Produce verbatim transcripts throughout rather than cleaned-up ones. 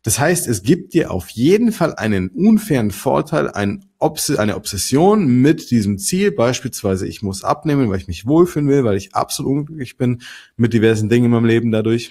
Das heißt, es gibt dir auf jeden Fall einen unfairen Vorteil, ein Obs- eine Obsession mit diesem Ziel. Beispielsweise, ich muss abnehmen, weil ich mich wohlfühlen will, weil ich absolut unglücklich bin mit diversen Dingen in meinem Leben dadurch.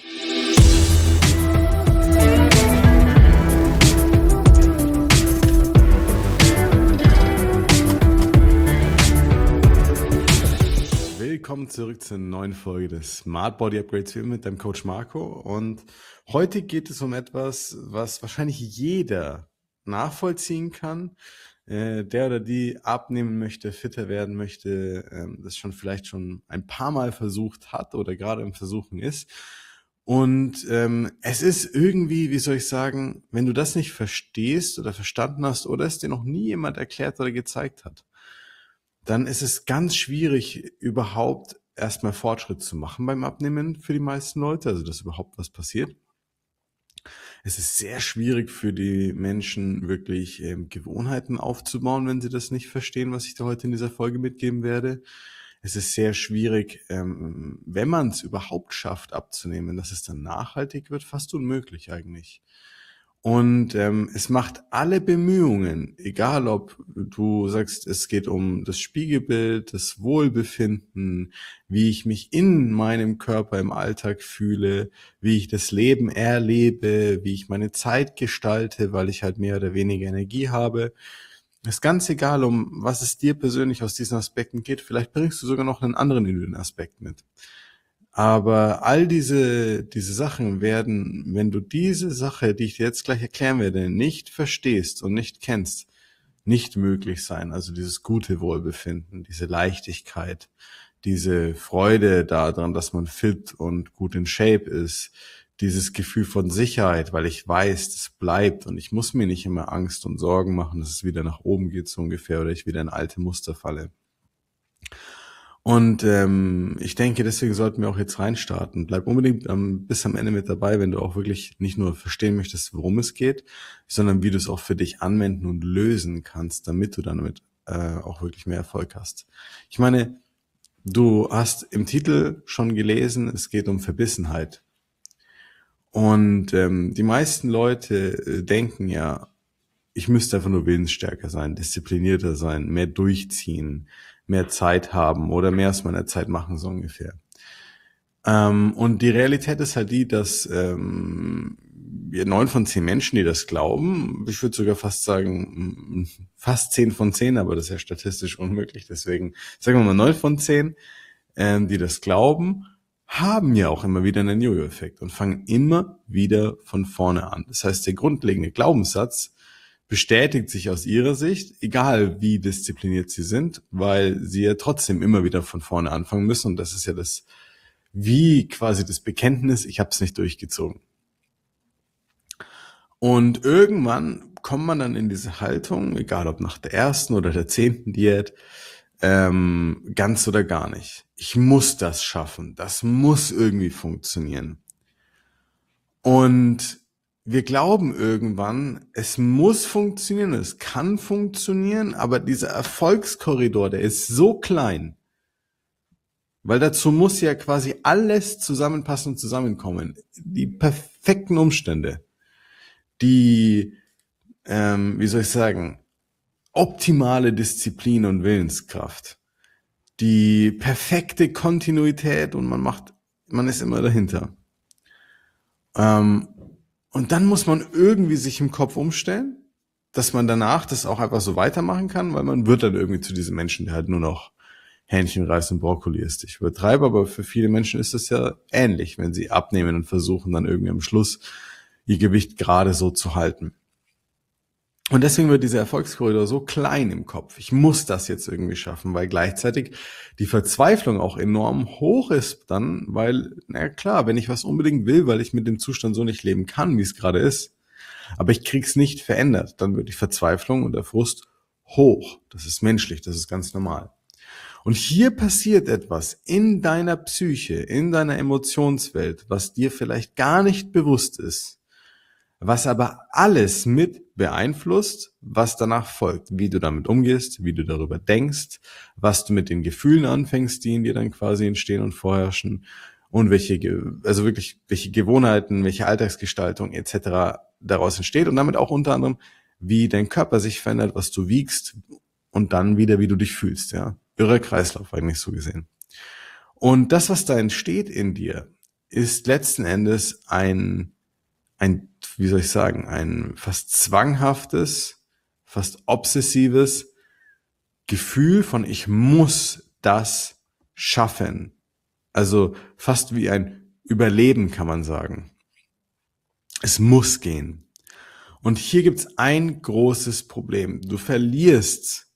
Willkommen zurück zur neuen Folge des Smart Body Upgrades mit deinem Coach Marco, und heute geht es um etwas, was wahrscheinlich jeder nachvollziehen kann, äh, der oder die abnehmen möchte, fitter werden möchte, ähm, das schon vielleicht schon ein paar Mal versucht hat oder gerade im Versuchen ist. Und ähm, es ist irgendwie, wie soll ich sagen, wenn du das nicht verstehst oder verstanden hast oder es dir noch nie jemand erklärt oder gezeigt hat, dann ist es ganz schwierig, überhaupt erstmal Fortschritt zu machen beim Abnehmen für die meisten Leute, also dass überhaupt was passiert. Es ist sehr schwierig für die Menschen, wirklich ähm, Gewohnheiten aufzubauen, wenn sie das nicht verstehen, was ich da heute in dieser Folge mitgeben werde. Es ist sehr schwierig, ähm, wenn man es überhaupt schafft abzunehmen, dass es dann nachhaltig wird, fast unmöglich eigentlich. Und ähm, es macht alle Bemühungen, egal ob du sagst, es geht um das Spiegelbild, das Wohlbefinden, wie ich mich in meinem Körper im Alltag fühle, wie ich das Leben erlebe, wie ich meine Zeit gestalte, weil ich halt mehr oder weniger Energie habe. Es ist ganz egal, um was es dir persönlich aus diesen Aspekten geht. Vielleicht bringst du sogar noch einen anderen individuellen Aspekt mit. Aber all diese, diese Sachen werden, wenn du diese Sache, die ich dir jetzt gleich erklären werde, nicht verstehst und nicht kennst, nicht möglich sein. Also dieses gute Wohlbefinden, diese Leichtigkeit, diese Freude daran, dass man fit und gut in Shape ist, dieses Gefühl von Sicherheit, weil ich weiß, es bleibt und ich muss mir nicht immer Angst und Sorgen machen, dass es wieder nach oben geht so ungefähr oder ich wieder in alte Muster falle. Und ähm, ich denke, deswegen sollten wir auch jetzt reinstarten. Bleib unbedingt ähm, bis am Ende mit dabei, wenn du auch wirklich nicht nur verstehen möchtest, worum es geht, sondern wie du es auch für dich anwenden und lösen kannst, damit du damit äh, auch wirklich mehr Erfolg hast. Ich meine, du hast im Titel schon gelesen, es geht um Verbissenheit. Und ähm, die meisten Leute äh, denken ja, ich müsste einfach nur willensstärker sein, disziplinierter sein, mehr durchziehen, mehr Zeit haben oder mehr aus meiner Zeit machen, so ungefähr. Ähm, und die Realität ist halt die, dass ähm, wir neun von zehn Menschen, die das glauben, ich würde sogar fast sagen, fast zehn von zehn, aber das ist ja statistisch unmöglich, deswegen sagen wir mal neun von zehn, ähm, die das glauben, haben ja auch immer wieder einen Jojo-Effekt und fangen immer wieder von vorne an. Das heißt, der grundlegende Glaubenssatz bestätigt sich aus ihrer Sicht, egal wie diszipliniert sie sind, weil sie ja trotzdem immer wieder von vorne anfangen müssen. Und das ist ja das, wie quasi das Bekenntnis, ich habe es nicht durchgezogen. Und irgendwann kommt man dann in diese Haltung, egal ob nach der ersten oder der zehnten Diät, ähm, ganz oder gar nicht. Ich muss das schaffen, das muss irgendwie funktionieren. Und wir glauben irgendwann, es muss funktionieren, es kann funktionieren, aber dieser Erfolgskorridor, der ist so klein, weil dazu muss ja quasi alles zusammenpassen und zusammenkommen. Die perfekten Umstände, die, ähm, wie soll ich sagen, optimale Disziplin und Willenskraft, die perfekte Kontinuität und man macht, man ist immer dahinter. Ähm, Und dann muss man irgendwie sich im Kopf umstellen, dass man danach das auch einfach so weitermachen kann, weil man wird dann irgendwie zu diesem Menschen, der halt nur noch Hähnchen, Reis und Brokkoli isst. Ich übertreibe, aber für viele Menschen ist das ja ähnlich, wenn sie abnehmen und versuchen dann irgendwie am Schluss ihr Gewicht gerade so zu halten. Und deswegen wird dieser Erfolgskorridor so klein im Kopf. Ich muss das jetzt irgendwie schaffen, weil gleichzeitig die Verzweiflung auch enorm hoch ist dann, weil, na klar, wenn ich was unbedingt will, weil ich mit dem Zustand so nicht leben kann, wie es gerade ist, aber ich krieg's nicht verändert, dann wird die Verzweiflung und der Frust hoch. Das ist menschlich, das ist ganz normal. Und hier passiert etwas in deiner Psyche, in deiner Emotionswelt, was dir vielleicht gar nicht bewusst ist, was aber alles mit beeinflusst, was danach folgt, wie du damit umgehst, wie du darüber denkst, was du mit den Gefühlen anfängst, die in dir dann quasi entstehen und vorherrschen und welche, also wirklich, welche Gewohnheiten, welche Alltagsgestaltung et cetera daraus entsteht und damit auch unter anderem, wie dein Körper sich verändert, was du wiegst und dann wieder, wie du dich fühlst. Ja, irre Kreislauf eigentlich so gesehen. Und das, was da entsteht in dir, ist letzten Endes ein, ein, wie soll ich sagen, ein fast zwanghaftes, fast obsessives Gefühl von ich muss das schaffen. Also fast wie ein Überleben, kann man sagen. Es muss gehen. Und hier gibt's ein großes Problem. Du verlierst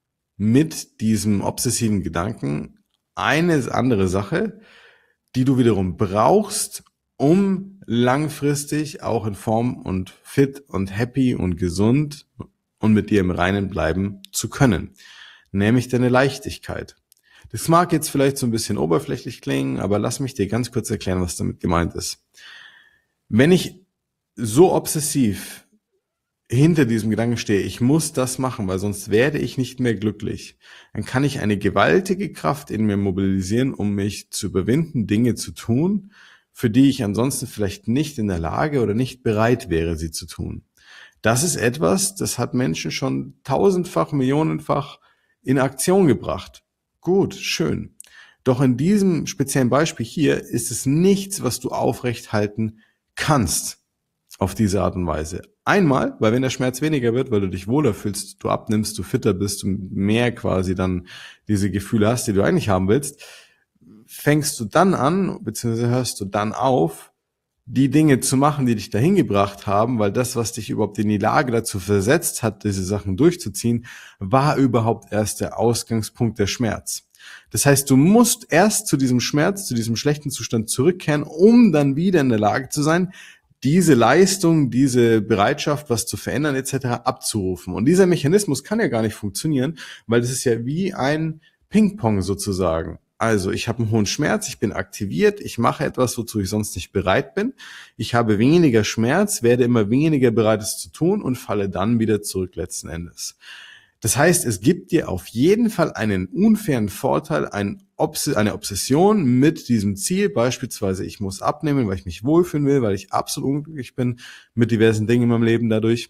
mit diesem obsessiven Gedanken eine andere Sache, die du wiederum brauchst, um langfristig auch in Form und fit und happy und gesund und mit dir im Reinen bleiben zu können. Nämlich deine Leichtigkeit. Das mag jetzt vielleicht so ein bisschen oberflächlich klingen, aber lass mich dir ganz kurz erklären, was damit gemeint ist. Wenn ich so obsessiv hinter diesem Gedanken stehe, ich muss das machen, weil sonst werde ich nicht mehr glücklich, dann kann ich eine gewaltige Kraft in mir mobilisieren, um mich zu überwinden, Dinge zu tun, für die ich ansonsten vielleicht nicht in der Lage oder nicht bereit wäre, sie zu tun. Das ist etwas, das hat Menschen schon tausendfach, millionenfach in Aktion gebracht. Gut, schön. Doch in diesem speziellen Beispiel hier ist es nichts, was du aufrecht halten kannst auf diese Art und Weise. Einmal, weil wenn der Schmerz weniger wird, weil du dich wohler fühlst, du abnimmst, du fitter bist, du mehr quasi dann diese Gefühle hast, die du eigentlich haben willst, fängst du dann an, beziehungsweise hörst du dann auf, die Dinge zu machen, die dich dahin gebracht haben, weil das, was dich überhaupt in die Lage dazu versetzt hat, diese Sachen durchzuziehen, war überhaupt erst der Ausgangspunkt der Schmerz. Das heißt, du musst erst zu diesem Schmerz, zu diesem schlechten Zustand zurückkehren, um dann wieder in der Lage zu sein, diese Leistung, diese Bereitschaft, was zu verändern et cetera abzurufen. Und dieser Mechanismus kann ja gar nicht funktionieren, weil das ist ja wie ein Ping-Pong sozusagen. Also ich habe einen hohen Schmerz, ich bin aktiviert, ich mache etwas, wozu ich sonst nicht bereit bin. Ich habe weniger Schmerz, werde immer weniger bereit, es zu tun und falle dann wieder zurück letzten Endes. Das heißt, es gibt dir auf jeden Fall einen unfairen Vorteil, ein Obs- eine Obsession mit diesem Ziel, beispielsweise ich muss abnehmen, weil ich mich wohlfühlen will, weil ich absolut unglücklich bin mit diversen Dingen in meinem Leben dadurch.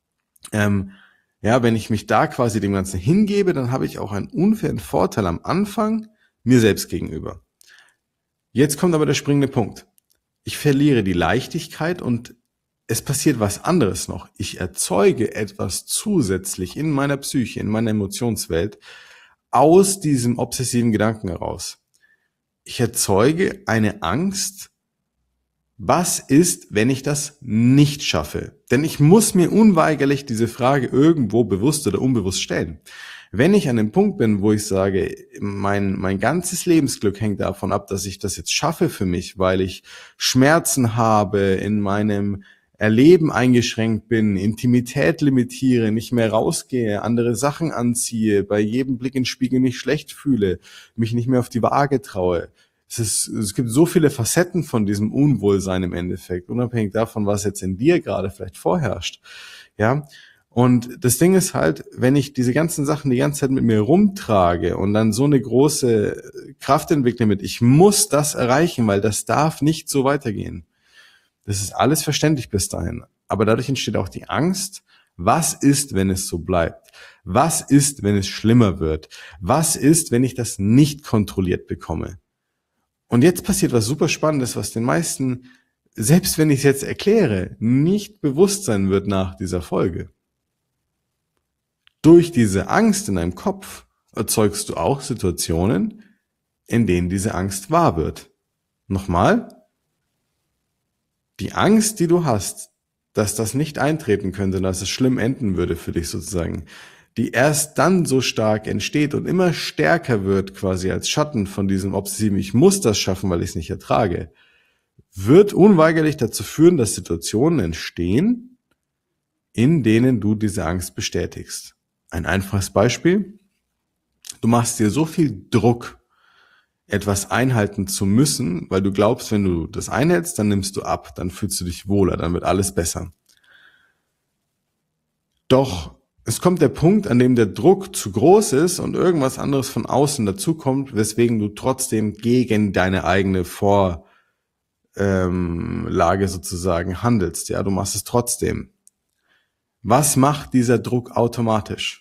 Ähm, ja, wenn ich mich da quasi dem Ganzen hingebe, dann habe ich auch einen unfairen Vorteil am Anfang mir selbst gegenüber. Jetzt kommt aber der springende Punkt. Ich verliere die Leichtigkeit und es passiert was anderes noch. Ich erzeuge etwas zusätzlich in meiner Psyche, in meiner Emotionswelt aus diesem obsessiven Gedanken heraus. Ich erzeuge eine Angst. Was ist, wenn ich das nicht schaffe? Denn ich muss mir unweigerlich diese Frage irgendwo bewusst oder unbewusst stellen. Wenn ich an dem Punkt bin, wo ich sage, mein, mein ganzes Lebensglück hängt davon ab, dass ich das jetzt schaffe für mich, weil ich Schmerzen habe, in meinem Erleben eingeschränkt bin, Intimität limitiere, nicht mehr rausgehe, andere Sachen anziehe, bei jedem Blick in den Spiegel mich schlecht fühle, mich nicht mehr auf die Waage traue. Es ist, es gibt so viele Facetten von diesem Unwohlsein im Endeffekt, unabhängig davon, was jetzt in dir gerade vielleicht vorherrscht. Ja. Und das Ding ist halt, wenn ich diese ganzen Sachen die ganze Zeit mit mir rumtrage und dann so eine große Kraft entwickle mit, ich muss das erreichen, weil das darf nicht so weitergehen. Das ist alles verständlich bis dahin. Aber dadurch entsteht auch die Angst, was ist, wenn es so bleibt? Was ist, wenn es schlimmer wird? Was ist, wenn ich das nicht kontrolliert bekomme? Und jetzt passiert was super Spannendes, was den meisten, selbst wenn ich es jetzt erkläre, nicht bewusst sein wird nach dieser Folge. Durch diese Angst in deinem Kopf erzeugst du auch Situationen, in denen diese Angst wahr wird. Nochmal, die Angst, die du hast, dass das nicht eintreten könnte, dass es schlimm enden würde für dich sozusagen, die erst dann so stark entsteht und immer stärker wird quasi als Schatten von diesem obsessiven, ich muss das schaffen, weil ich es nicht ertrage, wird unweigerlich dazu führen, dass Situationen entstehen, in denen du diese Angst bestätigst. Ein einfaches Beispiel, du machst dir so viel Druck, etwas einhalten zu müssen, weil du glaubst, wenn du das einhältst, dann nimmst du ab, dann fühlst du dich wohler, dann wird alles besser. Doch es kommt der Punkt, an dem der Druck zu groß ist und irgendwas anderes von außen dazukommt, weswegen du trotzdem gegen deine eigene Vor, ähm, Lage sozusagen handelst. Ja, du machst es trotzdem. Was macht dieser Druck automatisch?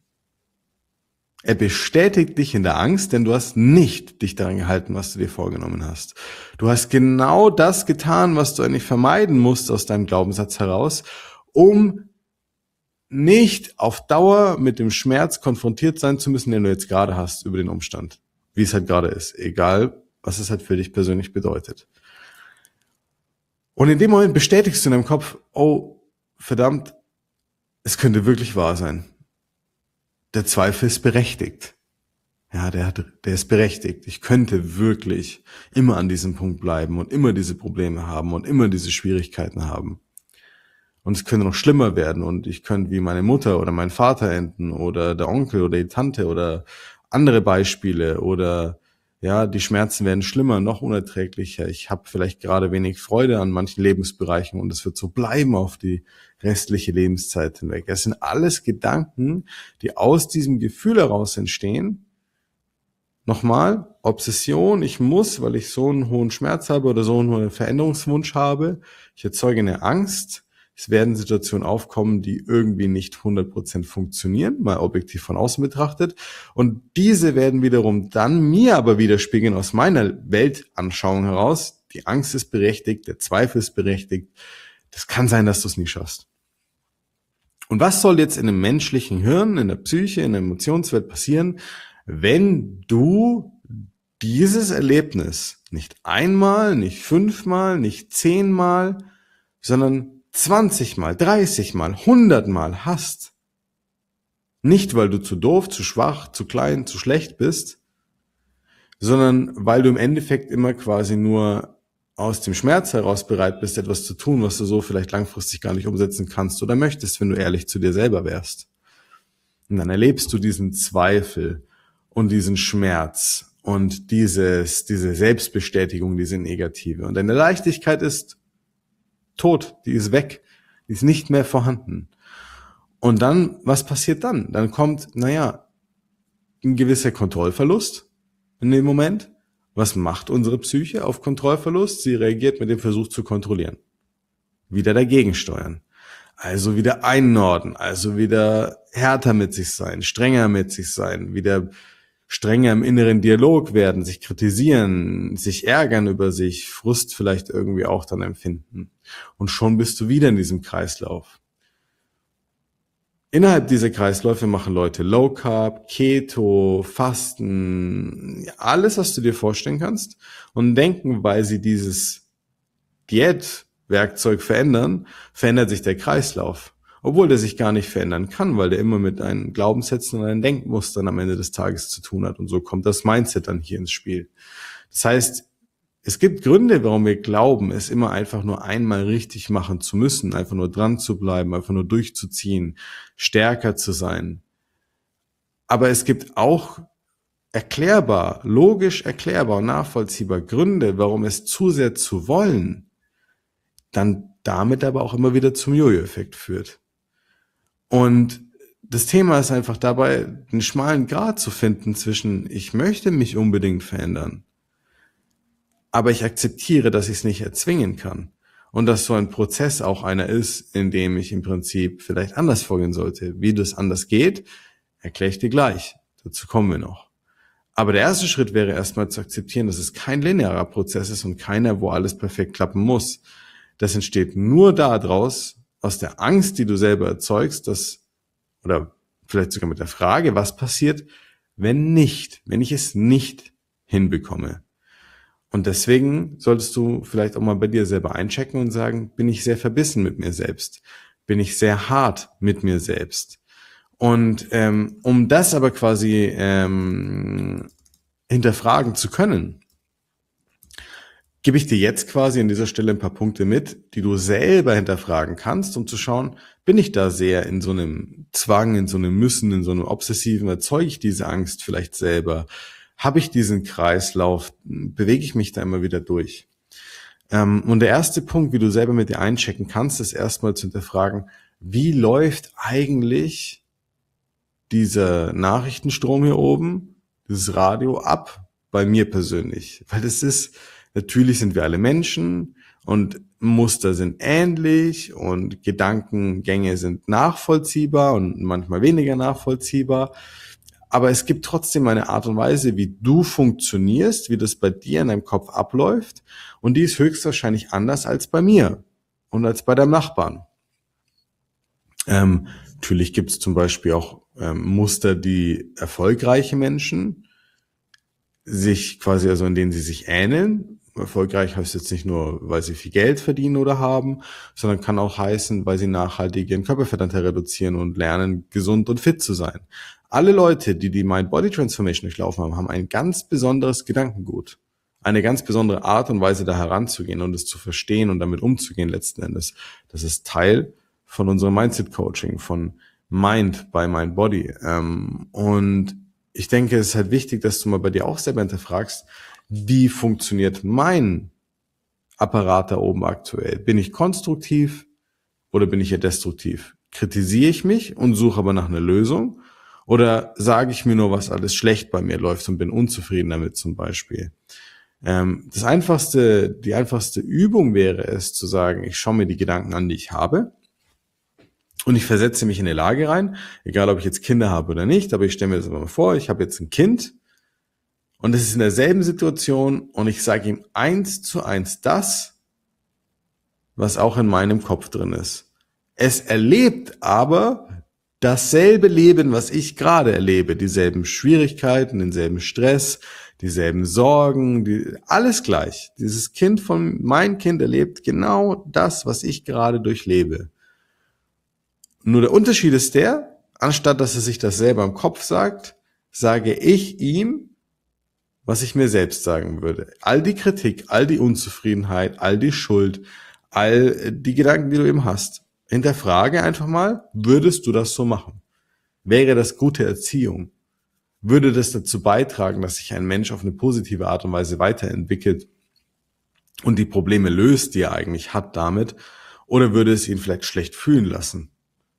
Er bestätigt dich in der Angst, denn du hast nicht dich daran gehalten, was du dir vorgenommen hast. Du hast genau das getan, was du eigentlich vermeiden musst aus deinem Glaubenssatz heraus, um nicht auf Dauer mit dem Schmerz konfrontiert sein zu müssen, den du jetzt gerade hast über den Umstand. Wie es halt gerade ist. Egal, was es halt für dich persönlich bedeutet. Und in dem Moment bestätigst du in deinem Kopf, oh, verdammt, es könnte wirklich wahr sein. Der Zweifel ist berechtigt. Ja, der, hat, der ist berechtigt. Ich könnte wirklich immer an diesem Punkt bleiben und immer diese Probleme haben und immer diese Schwierigkeiten haben. Und es könnte noch schlimmer werden und ich könnte wie meine Mutter oder mein Vater enden oder der Onkel oder die Tante oder andere Beispiele oder ja, die Schmerzen werden schlimmer, noch unerträglicher. Ich habe vielleicht gerade wenig Freude an manchen Lebensbereichen und es wird so bleiben auf die restliche Lebenszeit hinweg. Es sind alles Gedanken, die aus diesem Gefühl heraus entstehen. Nochmal, Obsession, ich muss, weil ich so einen hohen Schmerz habe oder so einen hohen Veränderungswunsch habe. Ich erzeuge eine Angst. Es werden Situationen aufkommen, die irgendwie nicht hundert Prozent funktionieren, mal objektiv von außen betrachtet. Und diese werden wiederum dann mir aber widerspiegeln aus meiner Weltanschauung heraus. Die Angst ist berechtigt, der Zweifel ist berechtigt. Das kann sein, dass du es nie schaffst. Und was soll jetzt in dem menschlichen Hirn, in der Psyche, in der Emotionswelt passieren, wenn du dieses Erlebnis nicht einmal, nicht fünfmal, nicht zehnmal, sondern zwanzig Mal, dreißig Mal, hundert Mal hast? Nicht, weil du zu doof, zu schwach, zu klein, zu schlecht bist, sondern weil du im Endeffekt immer quasi nur aus dem Schmerz heraus bereit bist, etwas zu tun, was du so vielleicht langfristig gar nicht umsetzen kannst oder möchtest, wenn du ehrlich zu dir selber wärst. Und dann erlebst du diesen Zweifel und diesen Schmerz und dieses, diese Selbstbestätigung, diese negative. Und deine Leichtigkeit ist tot, die ist weg, die ist nicht mehr vorhanden. Und dann, was passiert dann? Dann kommt, naja, ein gewisser Kontrollverlust in dem Moment. Was macht unsere Psyche auf Kontrollverlust? Sie reagiert mit dem Versuch zu kontrollieren. Wieder dagegen steuern. Also wieder einnorden, also wieder härter mit sich sein, strenger mit sich sein, wieder strenger im inneren Dialog werden, sich kritisieren, sich ärgern über sich, Frust vielleicht irgendwie auch dann empfinden. Und schon bist du wieder in diesem Kreislauf. Innerhalb dieser Kreisläufe machen Leute Low Carb, Keto, Fasten, alles, was du dir vorstellen kannst und denken, weil sie dieses Diätwerkzeug verändern, verändert sich der Kreislauf. Obwohl der sich gar nicht verändern kann, weil der immer mit deinen Glaubenssätzen und deinen Denkmustern am Ende des Tages zu tun hat. Und so kommt das Mindset dann hier ins Spiel. Das heißt, es gibt Gründe, warum wir glauben, es immer einfach nur einmal richtig machen zu müssen, einfach nur dran zu bleiben, einfach nur durchzuziehen, stärker zu sein. Aber es gibt auch erklärbar, logisch erklärbar und nachvollziehbar Gründe, warum es zu sehr zu wollen, dann damit aber auch immer wieder zum Jojo-Effekt führt. Und das Thema ist einfach dabei, einen schmalen Grat zu finden zwischen, ich möchte mich unbedingt verändern, aber ich akzeptiere, dass ich es nicht erzwingen kann. Und dass so ein Prozess auch einer ist, in dem ich im Prinzip vielleicht anders vorgehen sollte. Wie das anders geht, erkläre ich dir gleich. Dazu kommen wir noch. Aber der erste Schritt wäre erstmal zu akzeptieren, dass es kein linearer Prozess ist und keiner, wo alles perfekt klappen muss. Das entsteht nur daraus, aus der Angst, die du selber erzeugst, dass, oder vielleicht sogar mit der Frage, was passiert, wenn nicht, wenn ich es nicht hinbekomme. Und deswegen solltest du vielleicht auch mal bei dir selber einchecken und sagen, bin ich sehr verbissen mit mir selbst? Bin ich sehr hart mit mir selbst? Und ähm, um das aber quasi ähm, hinterfragen zu können, gebe ich dir jetzt quasi an dieser Stelle ein paar Punkte mit, die du selber hinterfragen kannst, um zu schauen, bin ich da sehr in so einem Zwang, in so einem Müssen, in so einem Obsessiven, erzeuge ich diese Angst vielleicht selber? Habe ich diesen Kreislauf? Bewege ich mich da immer wieder durch? Ähm, und der erste Punkt, wie du selber mit dir einchecken kannst, ist erstmal zu hinterfragen, wie läuft eigentlich dieser Nachrichtenstrom hier oben, dieses Radio ab, bei mir persönlich? Weil das ist Natürlich sind wir alle Menschen und Muster sind ähnlich und Gedankengänge sind nachvollziehbar und manchmal weniger nachvollziehbar. Aber es gibt trotzdem eine Art und Weise, wie du funktionierst, wie das bei dir in deinem Kopf abläuft. Und die ist höchstwahrscheinlich anders als bei mir und als bei deinem Nachbarn. Ähm, natürlich gibt es zum Beispiel auch ähm, Muster, die erfolgreiche Menschen sich quasi, also in denen sie sich ähneln. Erfolgreich heißt jetzt nicht nur, weil sie viel Geld verdienen oder haben, sondern kann auch heißen, weil sie nachhaltig ihren Körperfettanteil reduzieren und lernen, gesund und fit zu sein. Alle Leute, die die Mind-Body-Transformation durchlaufen haben, haben ein ganz besonderes Gedankengut. Eine ganz besondere Art und Weise, da heranzugehen und es zu verstehen und damit umzugehen letzten Endes. Das ist Teil von unserem Mindset-Coaching, von Mind by Mind Body. Und ich denke, es ist halt wichtig, dass du mal bei dir auch selber hinterfragst, wie funktioniert mein Apparat da oben aktuell? Bin ich konstruktiv oder bin ich ja destruktiv? Kritisiere ich mich und suche aber nach einer Lösung? Oder sage ich mir nur, was alles schlecht bei mir läuft und bin unzufrieden damit zum Beispiel? Ähm, das einfachste, die einfachste Übung wäre es zu sagen, ich schaue mir die Gedanken an, die ich habe. Und ich versetze mich in die Lage rein, egal ob ich jetzt Kinder habe oder nicht, aber ich stelle mir das aber mal vor, ich habe jetzt ein Kind und es ist in derselben Situation und ich sage ihm eins zu eins das, was auch in meinem Kopf drin ist. Es erlebt aber dasselbe Leben, was ich gerade erlebe, dieselben Schwierigkeiten, denselben Stress, dieselben Sorgen, die, alles gleich. Dieses Kind von, mein Kind erlebt genau das, was ich gerade durchlebe. Nur der Unterschied ist der, anstatt dass er sich das selber im Kopf sagt, sage ich ihm, was ich mir selbst sagen würde. All die Kritik, all die Unzufriedenheit, all die Schuld, all die Gedanken, die du eben hast. Hinterfrage einfach mal, würdest du das so machen? Wäre das gute Erziehung? Würde das dazu beitragen, dass sich ein Mensch auf eine positive Art und Weise weiterentwickelt und die Probleme löst, die er eigentlich hat damit? Oder würde es ihn vielleicht schlecht fühlen lassen?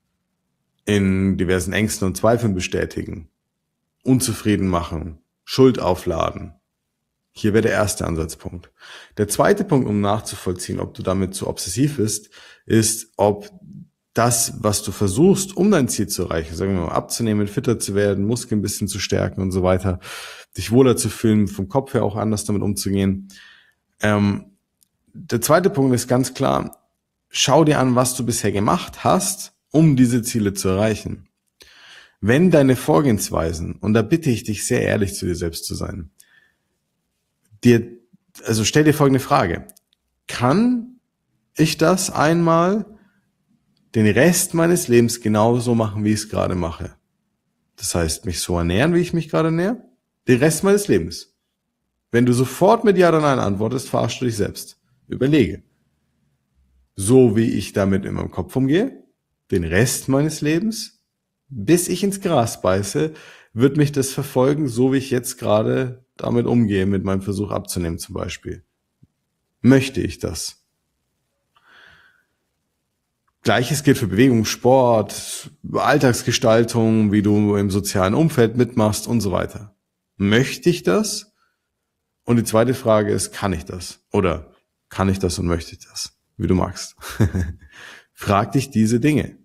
In diversen Ängsten und Zweifeln bestätigen, unzufrieden machen, Schuld aufladen. Hier wäre der erste Ansatzpunkt. Der zweite Punkt, um nachzuvollziehen, ob du damit zu obsessiv bist, ist, ob das, was du versuchst, um dein Ziel zu erreichen, sagen wir mal, abzunehmen, fitter zu werden, Muskeln ein bisschen zu stärken und so weiter, dich wohler zu fühlen, vom Kopf her auch anders damit umzugehen. Ähm, der zweite Punkt ist ganz klar, schau dir an, was du bisher gemacht hast, um diese Ziele zu erreichen. Wenn deine Vorgehensweisen, und da bitte ich dich sehr ehrlich zu dir selbst zu sein, dir, also stell dir folgende Frage: Kann ich das einmal den Rest meines Lebens genauso machen, wie ich es gerade mache? Das heißt, mich so ernähren, wie ich mich gerade ernähre? Den Rest meines Lebens. Wenn du sofort mit Ja oder Nein antwortest, verarschst du dich selbst. Überlege. So wie ich damit in meinem Kopf umgehe, den Rest meines Lebens, bis ich ins Gras beiße, wird mich das verfolgen, so wie ich jetzt gerade damit umgehe, mit meinem Versuch abzunehmen zum Beispiel. Möchte ich das? Gleiches gilt für Bewegung, Sport, Alltagsgestaltung, wie du im sozialen Umfeld mitmachst und so weiter. Möchte ich das? Und die zweite Frage ist, kann ich das? Oder kann ich das und möchte ich das? Wie du magst. Frag dich diese Dinge.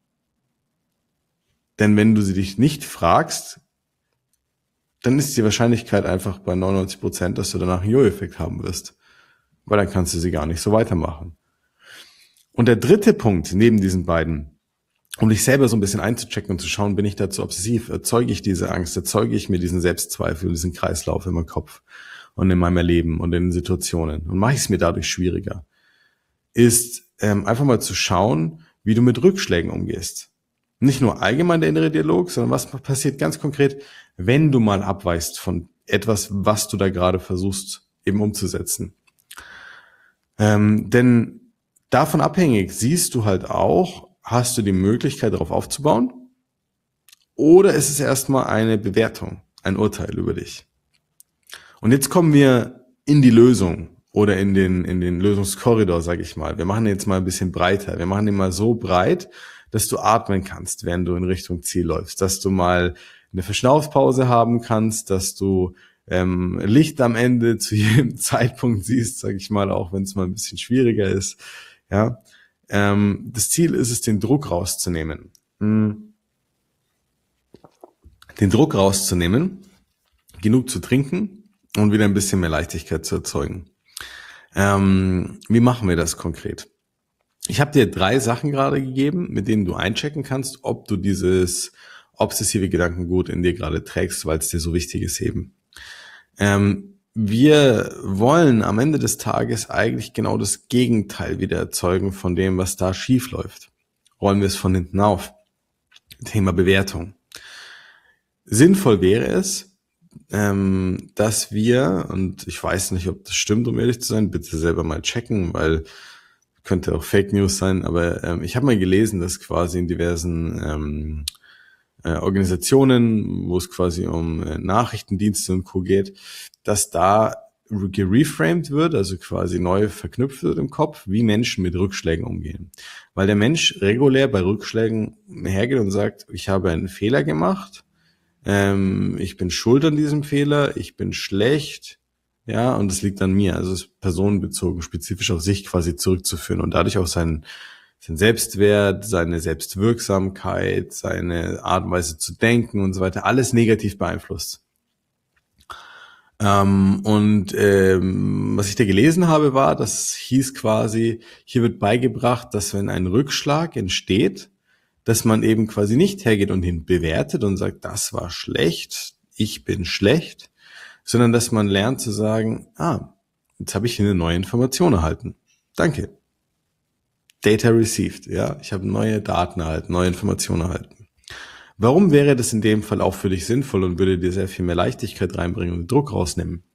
Denn wenn du sie dich nicht fragst, dann ist die Wahrscheinlichkeit einfach bei neunundneunzig Prozent, dass du danach einen Jojo-Effekt haben wirst. Weil dann kannst du sie gar nicht so weitermachen. Und der dritte Punkt neben diesen beiden, um dich selber so ein bisschen einzuchecken und zu schauen, bin ich dazu obsessiv, erzeuge ich diese Angst, erzeuge ich mir diesen Selbstzweifel und diesen Kreislauf in meinem Kopf und in meinem Erleben und in den Situationen und mache ich es mir dadurch schwieriger, ist ähm, einfach mal zu schauen, wie du mit Rückschlägen umgehst. Nicht nur allgemein der innere Dialog, sondern was passiert ganz konkret, wenn du mal abweichst von etwas, was du da gerade versuchst eben umzusetzen. Ähm, denn davon abhängig siehst du halt auch, hast du die Möglichkeit, darauf aufzubauen? Oder ist es erstmal eine Bewertung, ein Urteil über dich? Und jetzt kommen wir in die Lösung oder in den, in den Lösungskorridor, sage ich mal. Wir machen den jetzt mal ein bisschen breiter. Wir machen den mal so breit, dass du atmen kannst, während du in Richtung Ziel läufst. Dass du mal eine Verschnaufpause haben kannst, dass du ähm, Licht am Ende zu jedem Zeitpunkt siehst, sage ich mal, auch wenn es mal ein bisschen schwieriger ist. Ja, ähm, das Ziel ist es, den Druck rauszunehmen. Hm. Den Druck rauszunehmen, genug zu trinken und wieder ein bisschen mehr Leichtigkeit zu erzeugen. Ähm, wie machen wir das konkret? Ich habe dir drei Sachen gerade gegeben, mit denen du einchecken kannst, ob du dieses obsessive Gedankengut in dir gerade trägst, weil es dir so wichtig ist eben. Ähm, wir wollen am Ende des Tages eigentlich genau das Gegenteil wieder erzeugen von dem, was da schief läuft. Rollen wir es von hinten auf. Thema Bewertung. Sinnvoll wäre es, ähm, dass wir, und ich weiß nicht, ob das stimmt, um ehrlich zu sein, bitte selber mal checken, weil könnte auch Fake News sein, aber ähm, ich habe mal gelesen, dass quasi in diversen ähm, äh, Organisationen, wo es quasi um äh, Nachrichtendienste und Co. geht, dass da gereframed wird, also quasi neu verknüpft wird im Kopf, wie Menschen mit Rückschlägen umgehen. Weil der Mensch regulär bei Rückschlägen hergeht und sagt, ich habe einen Fehler gemacht, ähm, ich bin schuld an diesem Fehler, ich bin schlecht, ja, und es liegt an mir. Also es ist personenbezogen, spezifisch auf sich quasi zurückzuführen und dadurch auch seinen, seinen Selbstwert, seine Selbstwirksamkeit, seine Art und Weise zu denken und so weiter, alles negativ beeinflusst. Ähm, und ähm, was ich da gelesen habe, war, das hieß quasi, hier wird beigebracht, dass wenn ein Rückschlag entsteht, dass man eben quasi nicht hergeht und ihn bewertet und sagt, das war schlecht, ich bin schlecht, sondern dass man lernt zu sagen, ah, jetzt habe ich hier eine neue Information erhalten. Danke. Data received, ja, ich habe neue Daten erhalten, neue Informationen erhalten. Warum wäre das in dem Fall auch für dich sinnvoll und würde dir sehr viel mehr Leichtigkeit reinbringen und den Druck rausnehmen?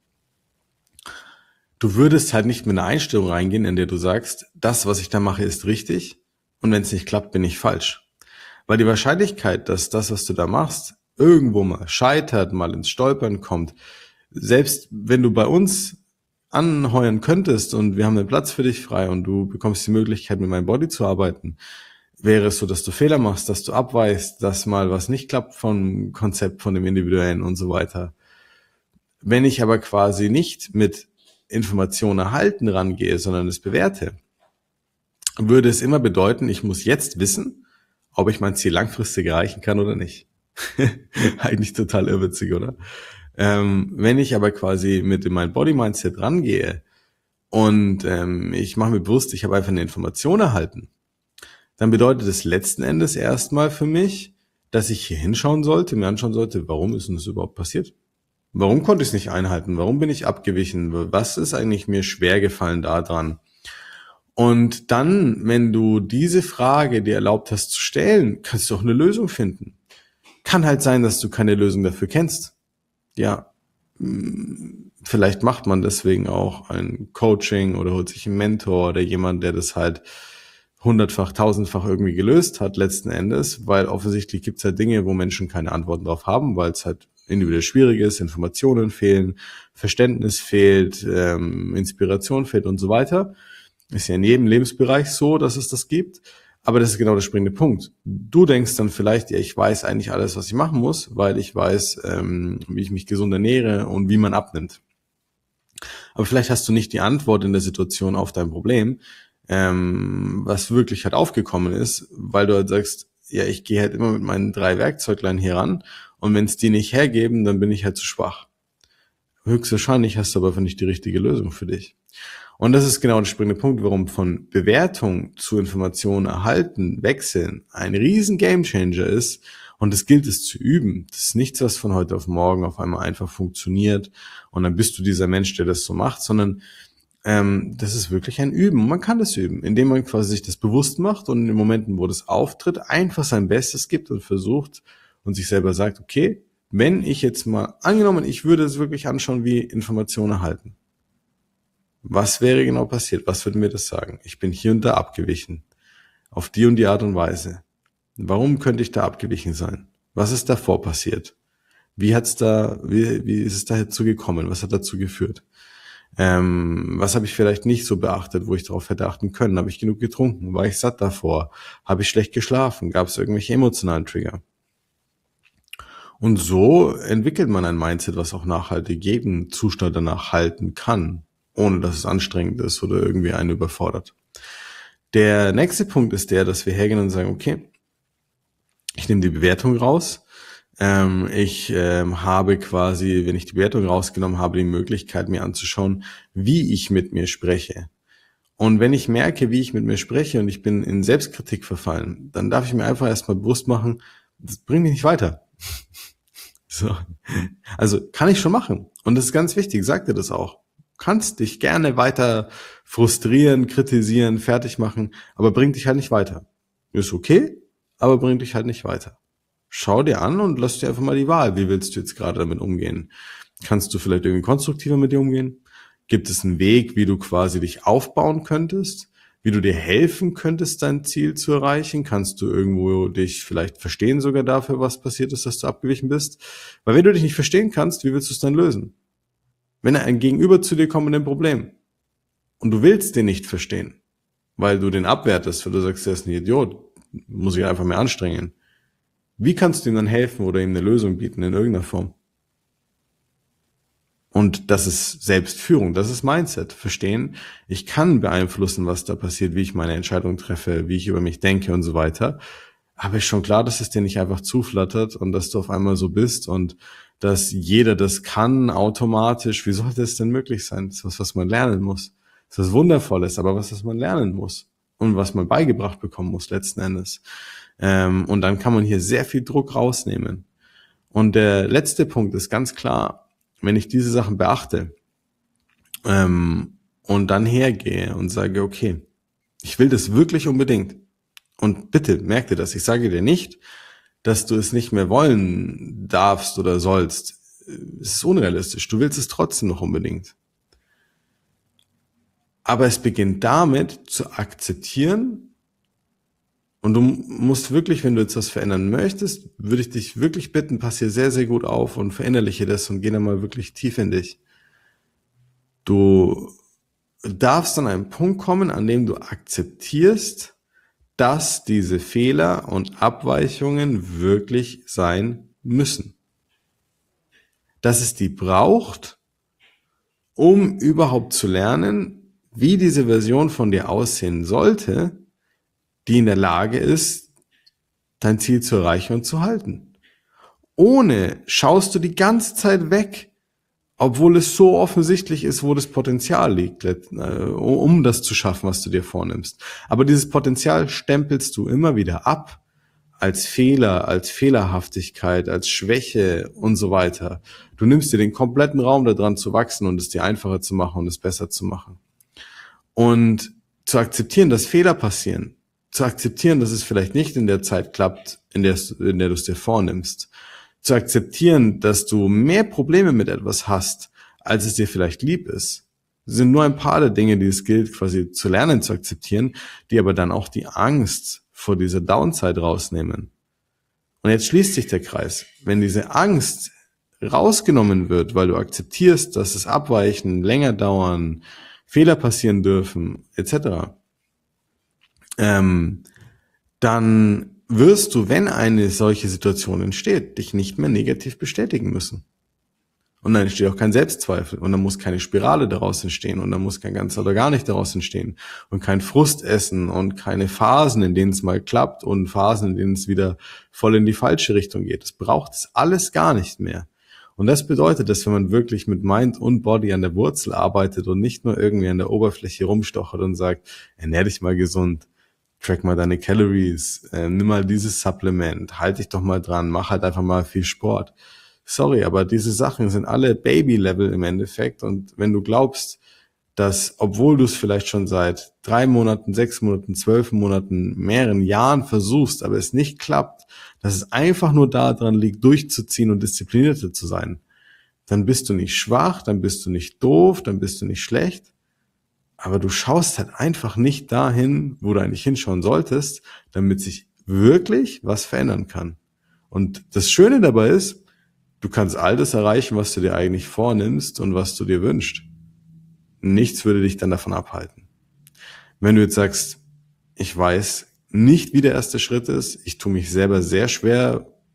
Du würdest halt nicht mit einer Einstellung reingehen, in der du sagst, das, was ich da mache, ist richtig und wenn es nicht klappt, bin ich falsch. Weil die Wahrscheinlichkeit, dass das, was du da machst, irgendwo mal scheitert, mal ins Stolpern kommt, selbst wenn du bei uns anheuern könntest und wir haben einen Platz für dich frei und du bekommst die Möglichkeit, mit meinem Body zu arbeiten, wäre es so, dass du Fehler machst, dass du abweichst, dass mal was nicht klappt vom Konzept, von dem Individuellen und so weiter. Wenn ich aber quasi nicht mit Informationen erhalten rangehe, sondern es bewerte, würde es immer bedeuten, ich muss jetzt wissen, ob ich mein Ziel langfristig erreichen kann oder nicht. Eigentlich total irrwitzig, oder? Ähm, wenn ich aber quasi mit dem Mind-Body-Mindset rangehe und ähm, ich mache mir bewusst, ich habe einfach eine Information erhalten, dann bedeutet es letzten Endes erstmal für mich, dass ich hier hinschauen sollte, mir anschauen sollte, warum ist denn das überhaupt passiert? Warum konnte ich es nicht einhalten? Warum bin ich abgewichen? Was ist eigentlich mir schwer gefallen daran? Und dann, wenn du diese Frage dir erlaubt hast zu stellen, kannst du auch eine Lösung finden. Kann halt sein, dass du keine Lösung dafür kennst. Ja, vielleicht macht man deswegen auch ein Coaching oder holt sich einen Mentor oder jemand, der das halt hundertfach, tausendfach irgendwie gelöst hat letzten Endes, weil offensichtlich gibt es halt Dinge, wo Menschen keine Antworten drauf haben, weil es halt individuell schwierig ist, Informationen fehlen, Verständnis fehlt, ähm, Inspiration fehlt und so weiter. Ist ja in jedem Lebensbereich so, dass es das gibt. Aber das ist genau der springende Punkt. Du denkst dann vielleicht, ja, ich weiß eigentlich alles, was ich machen muss, weil ich weiß, ähm, wie ich mich gesund ernähre und wie man abnimmt. Aber vielleicht hast du nicht die Antwort in der Situation auf dein Problem, ähm, was wirklich halt aufgekommen ist, weil du halt sagst, ja, ich gehe halt immer mit meinen drei Werkzeuglein hier ran und wenn es die nicht hergeben, dann bin ich halt zu schwach. Höchstwahrscheinlich hast du aber einfach nicht die richtige Lösung für dich. Und das ist genau der springende Punkt, warum von Bewertung zu Informationen erhalten, wechseln ein riesen Gamechanger ist. Und das gilt es zu üben. Das ist nichts, was von heute auf morgen auf einmal einfach funktioniert und dann bist du dieser Mensch, der das so macht, sondern ähm, das ist wirklich ein Üben. Und man kann das üben, indem man quasi sich das bewusst macht und in den Momenten, wo das auftritt, einfach sein Bestes gibt und versucht und sich selber sagt, okay, wenn ich jetzt mal, angenommen, ich würde es wirklich anschauen, wie Informationen erhalten. Was wäre genau passiert? Was würde mir das sagen? Ich bin hier und da abgewichen. Auf die und die Art und Weise. Warum könnte ich da abgewichen sein? Was ist davor passiert? Wie hat's da, wie, wie ist es dazu gekommen? Was hat dazu geführt? Ähm, was habe ich vielleicht nicht so beachtet, wo ich darauf hätte achten können? Habe ich genug getrunken? War ich satt davor? Habe ich schlecht geschlafen? Gab es irgendwelche emotionalen Trigger? Und so entwickelt man ein Mindset, was auch nachhaltig jeden Zustand danach halten kann, ohne dass es anstrengend ist oder irgendwie einen überfordert. Der nächste Punkt ist der, dass wir hergehen und sagen, okay, ich nehme die Bewertung raus. Ähm, ich ähm, habe quasi, wenn ich die Bewertung rausgenommen habe, die Möglichkeit, mir anzuschauen, wie ich mit mir spreche. Und wenn ich merke, wie ich mit mir spreche und ich bin in Selbstkritik verfallen, dann darf ich mir einfach erstmal bewusst machen, das bringt mich nicht weiter. So. Also kann ich schon machen. Und das ist ganz wichtig, sag dir das auch. Du kannst dich gerne weiter frustrieren, kritisieren, fertig machen, aber bringt dich halt nicht weiter. Ist okay, aber bringt dich halt nicht weiter. Schau dir an und lass dir einfach mal die Wahl. Wie willst du jetzt gerade damit umgehen? Kannst du vielleicht irgendwie konstruktiver mit dir umgehen? Gibt es einen Weg, wie du quasi dich aufbauen könntest? Wie du dir helfen könntest, dein Ziel zu erreichen? Kannst du irgendwo dich vielleicht verstehen sogar dafür, was passiert ist, dass du abgewichen bist? Weil wenn du dich nicht verstehen kannst, wie willst du es dann lösen? Wenn ein Gegenüber zu dir kommt mit einem Problem und du willst den nicht verstehen, weil du den abwertest, weil du sagst, er ist ein Idiot, muss ich einfach mehr anstrengen. Wie kannst du ihm dann helfen oder ihm eine Lösung bieten in irgendeiner Form? Und das ist Selbstführung, das ist Mindset. Verstehen, ich kann beeinflussen, was da passiert, wie ich meine Entscheidung treffe, wie ich über mich denke und so weiter. Aber ist schon klar, dass es dir nicht einfach zuflattert und dass du auf einmal so bist und dass jeder das kann automatisch. Wie sollte es denn möglich sein? Das ist was, was man lernen muss. Das ist was Wundervolles, aber was, was man lernen muss und was man beigebracht bekommen muss letzten Endes. Ähm, und dann kann man hier sehr viel Druck rausnehmen. Und der letzte Punkt ist ganz klar, wenn ich diese Sachen beachte ähm, und dann hergehe und sage, okay, ich will das wirklich unbedingt. Und bitte, merk dir das, ich sage dir nicht, dass du es nicht mehr wollen darfst oder sollst. Es ist unrealistisch, du willst es trotzdem noch unbedingt. Aber es beginnt damit zu akzeptieren und du musst wirklich, wenn du jetzt was verändern möchtest, würde ich dich wirklich bitten, pass hier sehr, sehr gut auf und verinnerliche das und geh dann mal wirklich tief in dich. Du darfst an einen Punkt kommen, an dem du akzeptierst, dass diese Fehler und Abweichungen wirklich sein müssen. Dass es die braucht, um überhaupt zu lernen, wie diese Version von dir aussehen sollte, die in der Lage ist, dein Ziel zu erreichen und zu halten. Ohne schaust du die ganze Zeit weg, obwohl es so offensichtlich ist, wo das Potenzial liegt, um das zu schaffen, was du dir vornimmst. Aber dieses Potenzial stempelst du immer wieder ab als Fehler, als Fehlerhaftigkeit, als Schwäche und so weiter. Du nimmst dir den kompletten Raum daran zu wachsen und es dir einfacher zu machen und es besser zu machen. Und zu akzeptieren, dass Fehler passieren, zu akzeptieren, dass es vielleicht nicht in der Zeit klappt, in der, in der du es dir vornimmst, zu akzeptieren, dass du mehr Probleme mit etwas hast, als es dir vielleicht lieb ist, sind nur ein paar der Dinge, die es gilt, quasi zu lernen, zu akzeptieren, die aber dann auch die Angst vor dieser Downside rausnehmen. Und jetzt schließt sich der Kreis. Wenn diese Angst rausgenommen wird, weil du akzeptierst, dass es Abweichen länger dauern, Fehler passieren dürfen, et cetera, ähm, dann wirst du, wenn eine solche Situation entsteht, dich nicht mehr negativ bestätigen müssen. Und dann entsteht auch kein Selbstzweifel und dann muss keine Spirale daraus entstehen und dann muss kein ganz oder gar nicht daraus entstehen und kein Frustessen und keine Phasen, in denen es mal klappt und Phasen, in denen es wieder voll in die falsche Richtung geht. Das braucht es alles gar nicht mehr. Und das bedeutet, dass wenn man wirklich mit Mind und Body an der Wurzel arbeitet und nicht nur irgendwie an der Oberfläche rumstochert und sagt, ernähr dich mal gesund, track mal deine Calories, äh, nimm mal dieses Supplement, halt dich doch mal dran, mach halt einfach mal viel Sport. Sorry, aber diese Sachen sind alle Baby-Level im Endeffekt und wenn du glaubst, dass, obwohl du es vielleicht schon seit drei Monaten, sechs Monaten, zwölf Monaten, mehreren Jahren versuchst, aber es nicht klappt, dass es einfach nur daran liegt, durchzuziehen und disziplinierter zu sein, dann bist du nicht schwach, dann bist du nicht doof, dann bist du nicht schlecht, aber du schaust halt einfach nicht dahin, wo du eigentlich hinschauen solltest, damit sich wirklich was verändern kann. Und das Schöne dabei ist, du kannst all das erreichen, was du dir eigentlich vornimmst und was du dir wünschst. Nichts würde dich dann davon abhalten. Wenn du jetzt sagst, ich weiß nicht, wie der erste Schritt ist, ich tue mich selber sehr schwer,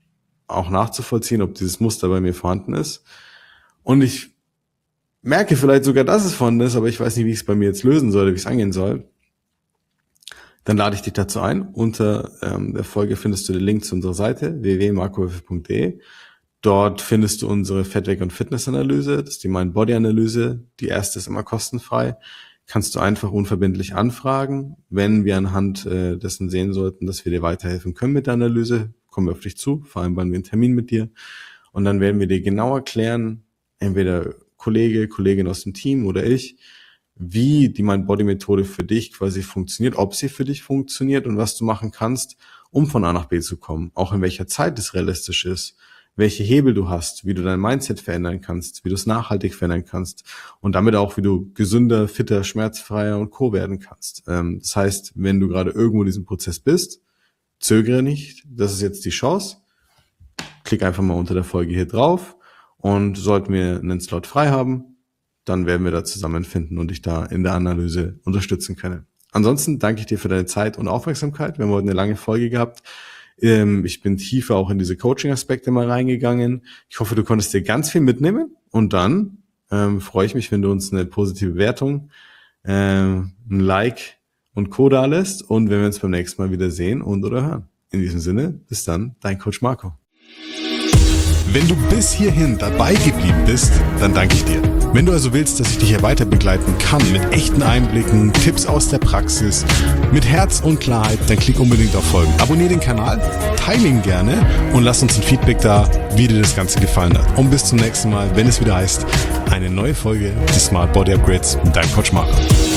auch nachzuvollziehen, ob dieses Muster bei mir vorhanden ist. Und ich merke vielleicht sogar, dass es vorhanden ist, aber ich weiß nicht, wie ich es bei mir jetzt lösen soll, wie ich es angehen soll. Dann lade ich dich dazu ein. Unter ähm, der Folge findest du den Link zu unserer Seite w w w punkt marco höfel punkt d e. Dort findest du unsere Fettweg- und Fitnessanalyse. Das ist die Mind-Body-Analyse. Die erste ist immer kostenfrei. Kannst du einfach unverbindlich anfragen. Wenn wir anhand äh, dessen sehen sollten, dass wir dir weiterhelfen können mit der Analyse, kommen wir auf dich zu, vereinbaren wir einen Termin mit dir und dann werden wir dir genau erklären, entweder Kollege, Kollegin aus dem Team oder ich, wie die Mind-Body-Methode für dich quasi funktioniert, ob sie für dich funktioniert und was du machen kannst, um von A nach B zu kommen. Auch in welcher Zeit es realistisch ist, welche Hebel du hast, wie du dein Mindset verändern kannst, wie du es nachhaltig verändern kannst und damit auch, wie du gesünder, fitter, schmerzfreier und Co. werden kannst. Ähm, das heißt, wenn du gerade irgendwo in diesem Prozess bist, zögere nicht, das ist jetzt die Chance. Klick einfach mal unter der Folge hier drauf und sollten wir einen Slot frei haben, dann werden wir da zusammenfinden und dich da in der Analyse unterstützen können. Ansonsten danke ich dir für deine Zeit und Aufmerksamkeit. Wir haben heute eine lange Folge gehabt. Ich bin tiefer auch in diese Coaching-Aspekte mal reingegangen. Ich hoffe, du konntest dir ganz viel mitnehmen und dann ähm, freue ich mich, wenn du uns eine positive Bewertung, ähm, ein Like und Co. da lässt und wenn wir uns beim nächsten Mal wieder sehen und oder hören. In diesem Sinne, bis dann, dein Coach Marco. Wenn du bis hierhin dabei geblieben bist, dann danke ich dir. Wenn du also willst, dass ich dich hier weiter begleiten kann mit echten Einblicken, Tipps aus der Praxis, mit Herz und Klarheit, dann klick unbedingt auf Folgen. Abonnier den Kanal, teile ihn gerne und lass uns ein Feedback da, wie dir das Ganze gefallen hat. Und bis zum nächsten Mal, wenn es wieder heißt, eine neue Folge des Smart Body Upgrades mit deinem Coach Marco.